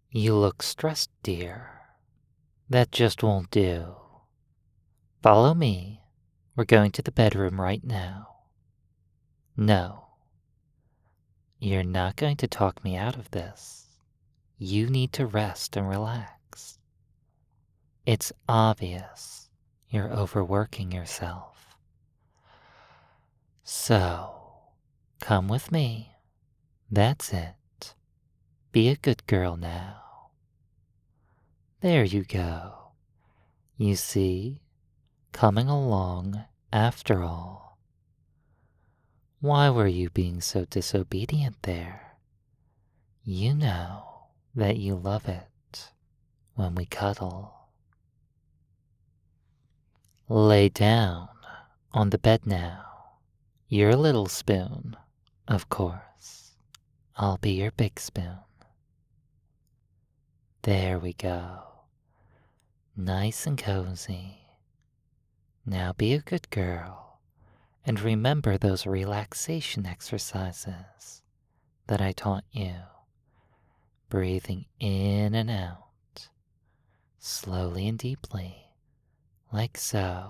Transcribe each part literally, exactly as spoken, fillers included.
You look stressed, dear. That just won't do. Follow me. We're going to the bedroom right now. No. You're not going to talk me out of this. You need to rest and relax. It's obvious you're overworking yourself. So, come with me. That's it. Be a good girl now. There you go. You see, coming along after all. Why were you being so disobedient there? You know that you love it when we cuddle. Lay down on the bed now. Your little spoon, of course. I'll be your big spoon. There we go. Nice and cozy. Now be a good girl and remember those relaxation exercises that I taught you. Breathing in and out, slowly and deeply, like so.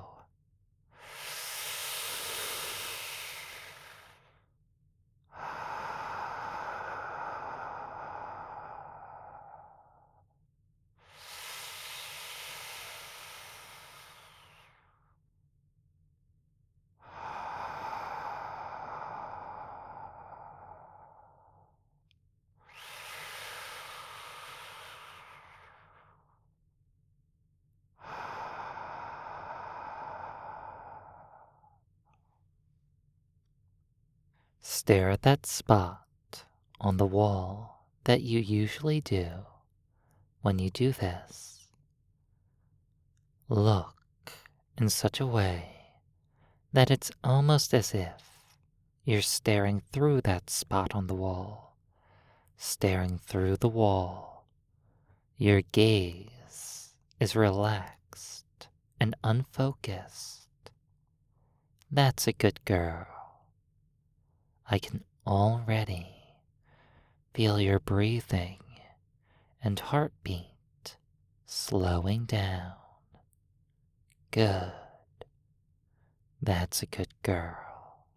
Stare at that spot on the wall that you usually do when you do this. Look in such a way that it's almost as if you're staring through that spot on the wall, staring through the wall. Your gaze is relaxed and unfocused. That's a good girl. I can already feel your breathing and heartbeat slowing down. Good. That's a good girl.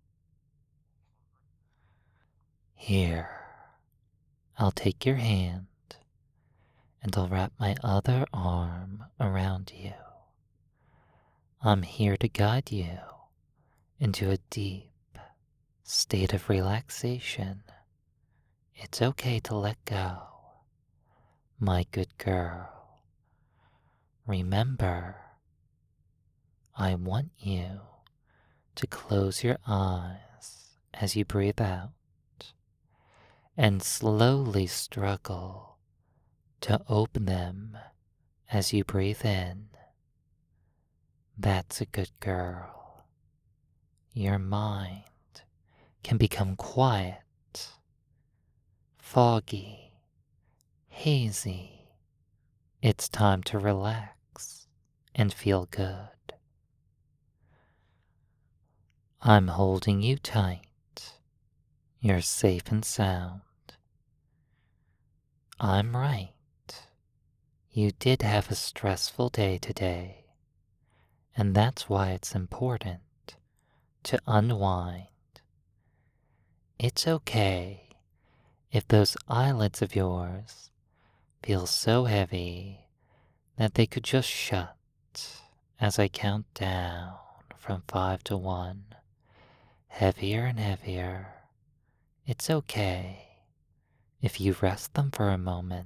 Here, I'll take your hand and I'll wrap my other arm around you. I'm here to guide you into a deep state of relaxation. It's okay to let go, my good girl. Remember, I want you to close your eyes as you breathe out and slowly struggle to open them as you breathe in. That's a good girl. Your mind can become quiet, foggy, hazy. It's time to relax and feel good. I'm holding you tight. You're safe and sound. I'm right. You did have a stressful day today, and that's why it's important to unwind. It's okay if those eyelids of yours feel so heavy that they could just shut as I count down from five to one, heavier and heavier. It's okay if you rest them for a moment.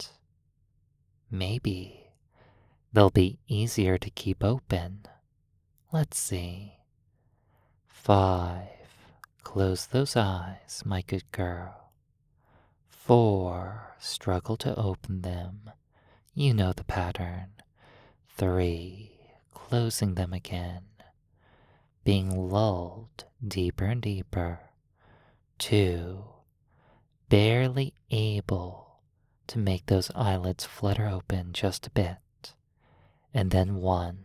Maybe they'll be easier to keep open. Let's see. Five. Close those eyes, my good girl. Four. Struggle to open them. You know the pattern. Three. Closing them again. Being lulled deeper and deeper. Two. Barely able to make those eyelids flutter open just a bit. And then one.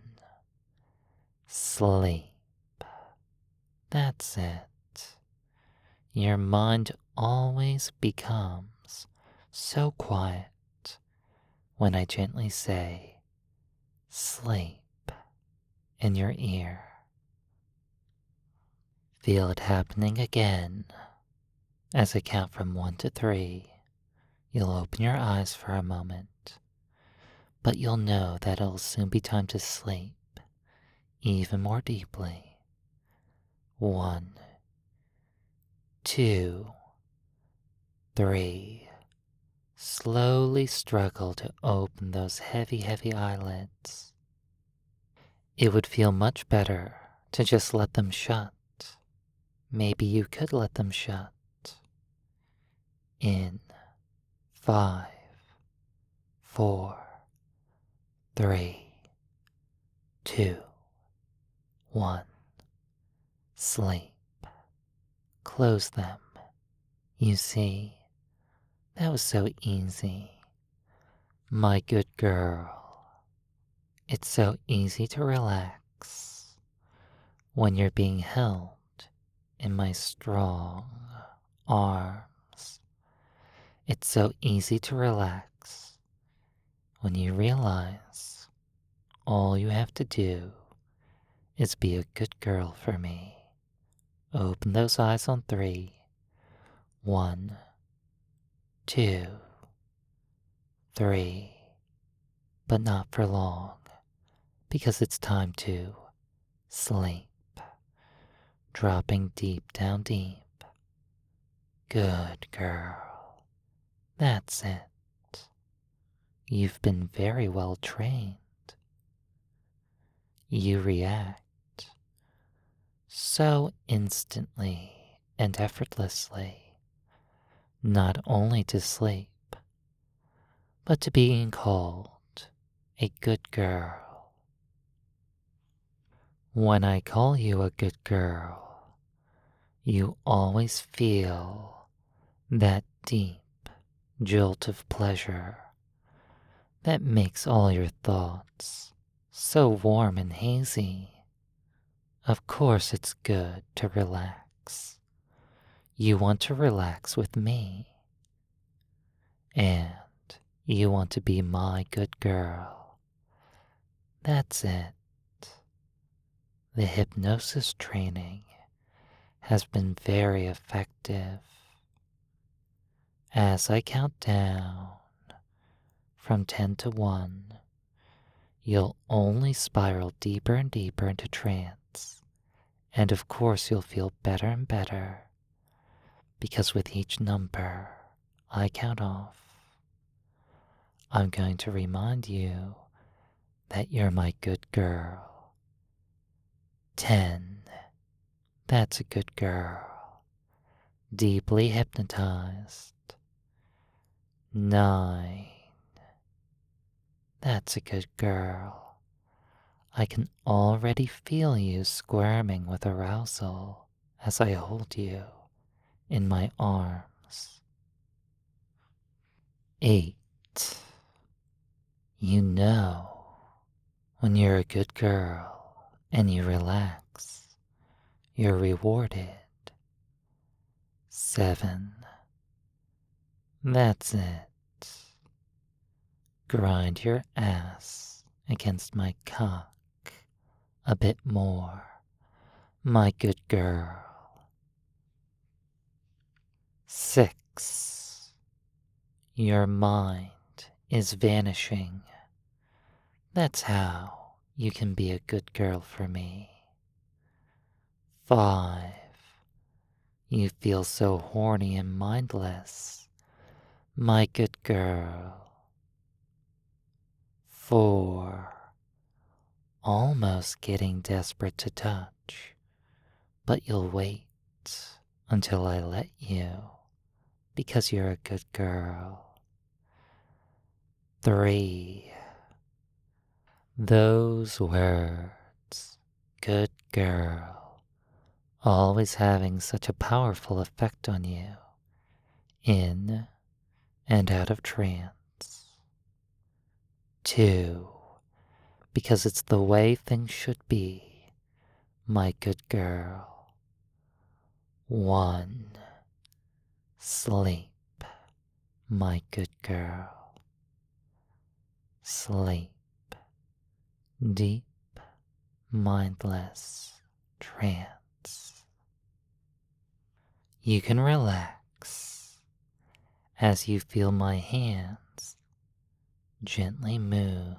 Sleep. That's it. Your mind always becomes so quiet when I gently say, sleep, in your ear. Feel it happening again. As I count from one to three, you'll open your eyes for a moment, but you'll know that it'll soon be time to sleep even more deeply. One, two, three. Slowly struggle to open those heavy, heavy eyelids. It would feel much better to just let them shut. Maybe you could let them shut. In five, four, three, two, one. Sleep. Close them. You see, that was so easy. My good girl. It's so easy to relax when you're being held in my strong arms. It's so easy to relax when you realize all you have to do is be a good girl for me. Open those eyes on three. One, two, three. But not for long, because it's time to sleep. Dropping deep down deep. Good girl. That's it. You've been very well trained. You react so instantly and effortlessly, not only to sleep, but to being called a good girl. When I call you a good girl, you always feel that deep jolt of pleasure that makes all your thoughts so warm and hazy. Of course it's good to relax. You want to relax with me. And you want to be my good girl. That's it. The hypnosis training has been very effective. As I count down from ten to one, you'll only spiral deeper and deeper into trance. And of course you'll feel better and better, because with each number I count off, I'm going to remind you that you're my good girl. Ten. That's a good girl. Deeply hypnotized. Nine. That's a good girl. I can already feel you squirming with arousal as I hold you in my arms. Eight. You know when you're a good girl and you relax, you're rewarded. Seven. That's it. Grind your ass against my cock a bit more, my good girl. Six. Your mind is vanishing. That's how you can be a good girl for me. Five. You feel so horny and mindless, my good girl. Four. Almost getting desperate to touch, but you'll wait until I let you, because you're a good girl. Three. Those words, good girl, always having such a powerful effect on you, in and out of trance. Two. Because it's the way things should be, my good girl. One. Sleep, my good girl. sleep, deep, mindless trance. You can relax as you feel my hands gently move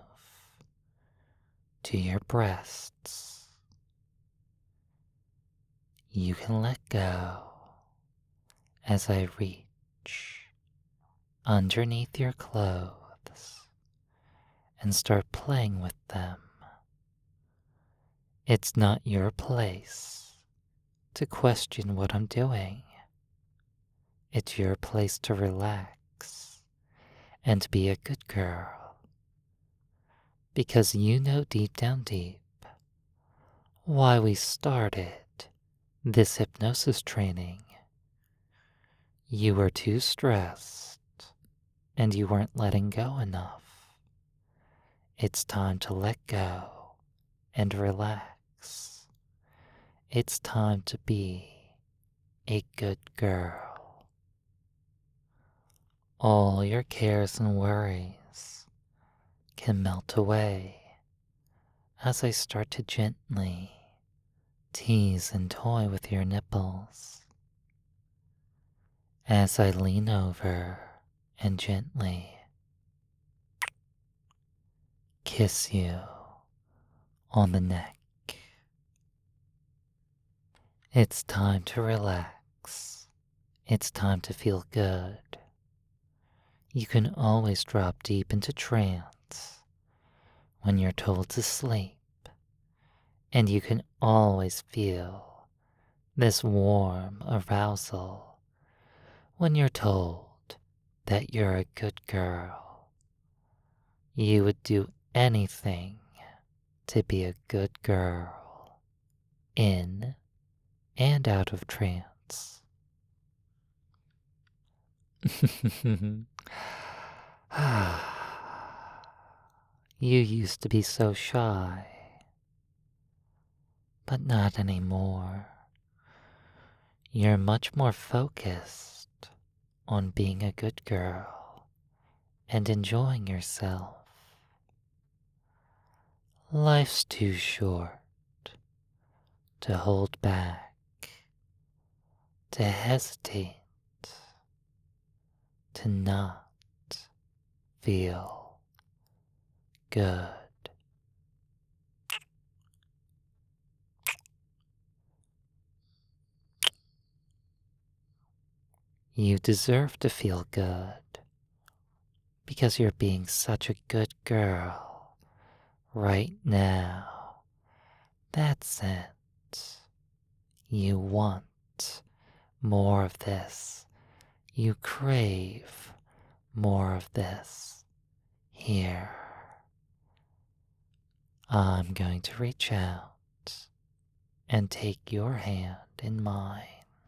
to your breasts. You can let go as I reach underneath your clothes and start playing with them. It's not your place to question what I'm doing. It's your place to relax and be a good girl. Because you know deep down deep why we started this hypnosis training. You were too stressed and you weren't letting go enough. It's time to let go and relax. It's time to be a good girl. All your cares and worries can melt away as I start to gently tease and toy with your nipples. As I lean over and gently kiss you on the neck. It's time to relax. It's time to feel good. You can always drop deep into trance when you're told to sleep, and you can always feel this warm arousal when you're told that you're a good girl. You would do anything to be a good girl, in and out of trance. You used to be so shy, but not anymore. You're much more focused on being a good girl and enjoying yourself. Life's too short to hold back, to hesitate, to not feel good. You deserve to feel good because you're being such a good girl right now. That's it. You want more of this. You crave more of this. Here, I'm going to reach out and take your hand in mine.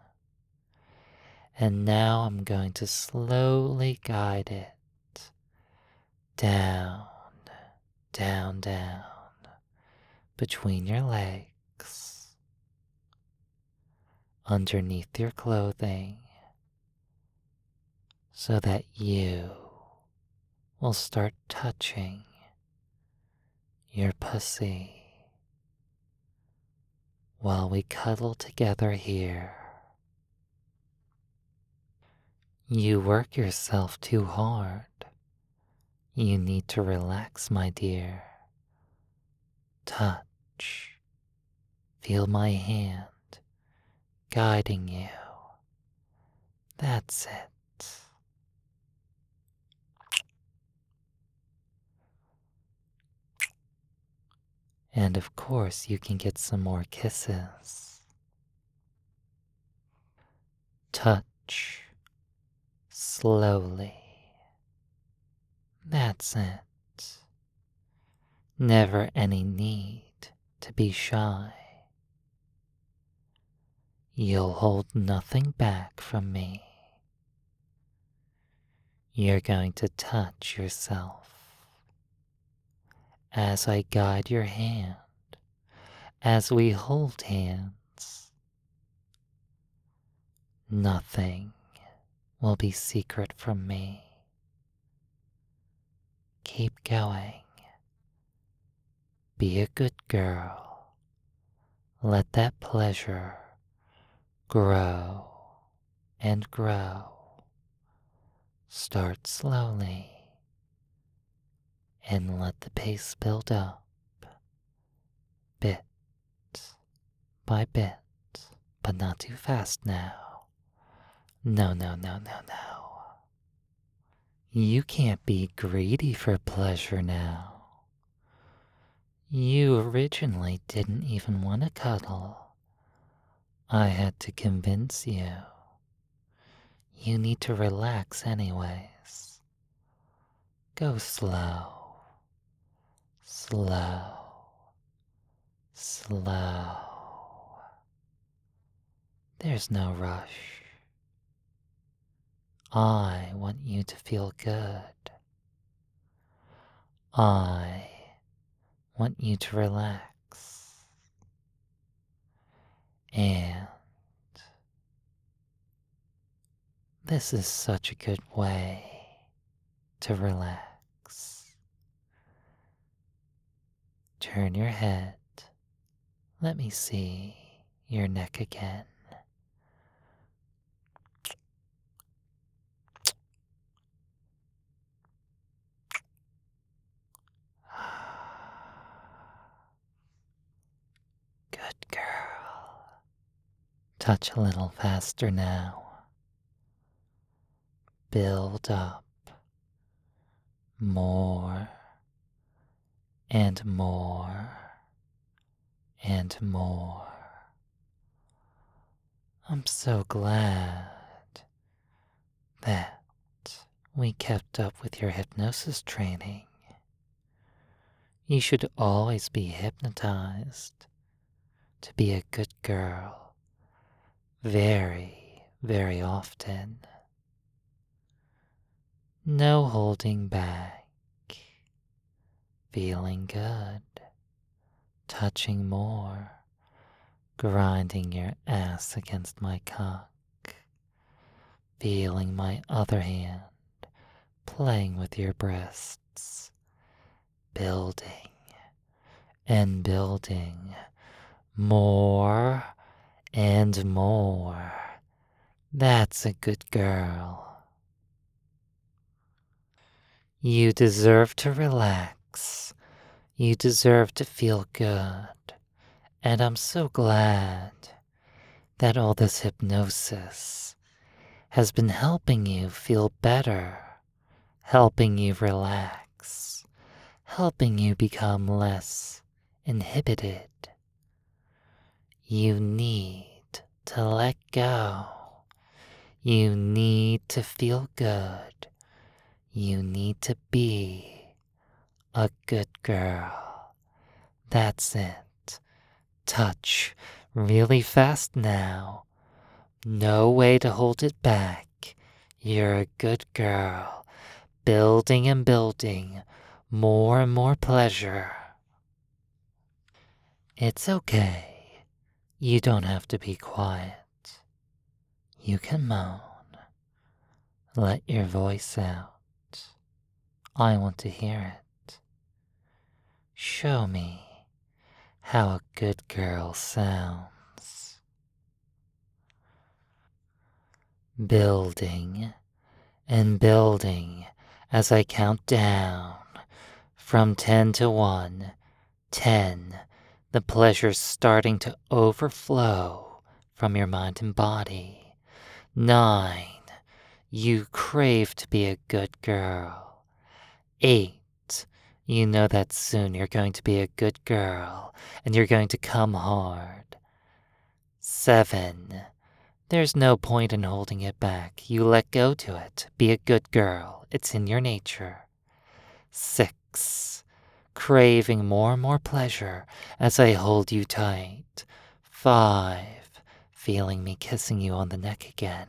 And now I'm going to slowly guide it down, down, down between your legs, underneath your clothing, so that you will start touching your pussy while we cuddle together here. You work yourself too hard. You need to relax, my dear. Touch. Feel my hand guiding you. That's it. And of course, you can get some more kisses. Touch. Slowly. That's it. Never any need to be shy. You'll hold nothing back from me. You're going to touch yourself as I guide your hand, as we hold hands. Nothing will be secret from me. keep going. Be a good girl. Let that pleasure grow and grow. Start slowly and let the pace build up, bit by bit, but not too fast now. No, no, no, no, no. You can't be greedy for pleasure now. You originally didn't even want to cuddle. I had to convince you. You need to relax anyways. Go slow, slow, slow. There's no rush. I want you to feel good. I want you to relax. And this is such a good way to relax. Turn your head. Let me see your neck again. Good girl. Touch a little faster now. Build up. More and more and more. I'm so glad that we kept up with your hypnosis training. You should always be hypnotized to be a good girl very, very often. No holding back. Feeling good. Touching more. Grinding your ass against my cock. Feeling my other hand playing with your breasts. Building and building. More and more. That's a good girl. You deserve to relax. You deserve to feel good. And I'm so glad that all this hypnosis has been helping you feel better, helping you relax, helping you become less inhibited. You need to let go. You need to feel good. You need to be a good girl. That's it. Touch really fast now. No way to hold it back. You're a good girl. Building and building. More and more pleasure. It's okay. You don't have to be quiet. You can moan. Let your voice out. I want to hear it. Show me how a good girl sounds. Building and building as I count down from ten to one. Ten. The pleasure's starting to overflow from your mind and body. Nine. You crave to be a good girl. Eight. You know that soon you're going to be a good girl and you're going to come hard. Seven. There's no point in holding it back. You let go to it. Be a good girl. It's in your nature. Six. Craving more and more pleasure as I hold you tight. Five. Feeling me kissing you on the neck again.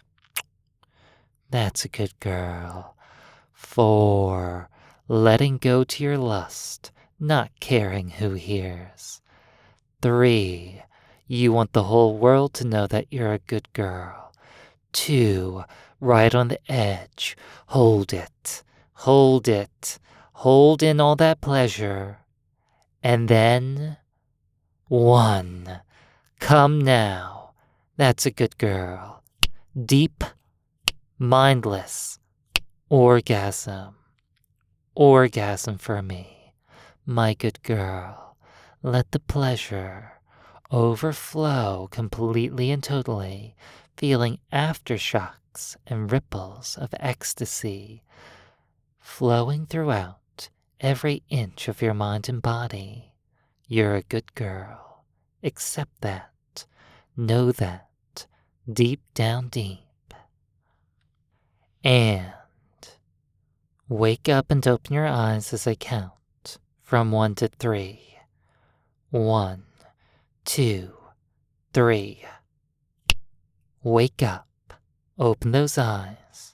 That's a good girl. Four. Letting go to your lust, not caring who hears. Three. You want the whole world to know that you're a good girl. Two. Right on the edge. Hold it. Hold it. Hold in all that pleasure. And then, one. Come now. That's a good girl. Deep, mindless orgasm. Orgasm for me, my good girl. Let the pleasure overflow completely and totally, feeling aftershocks and ripples of ecstasy flowing throughout every inch of your mind and body. You're a good girl. Accept that. Know that. Deep down deep. And wake up and open your eyes as I count from one to three. One, two, three. Wake up. Open those eyes.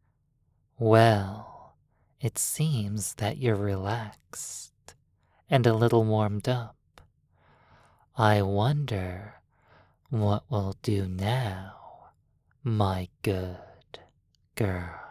Well, it seems that you're relaxed and a little warmed up. I wonder what we'll do now, my good girl.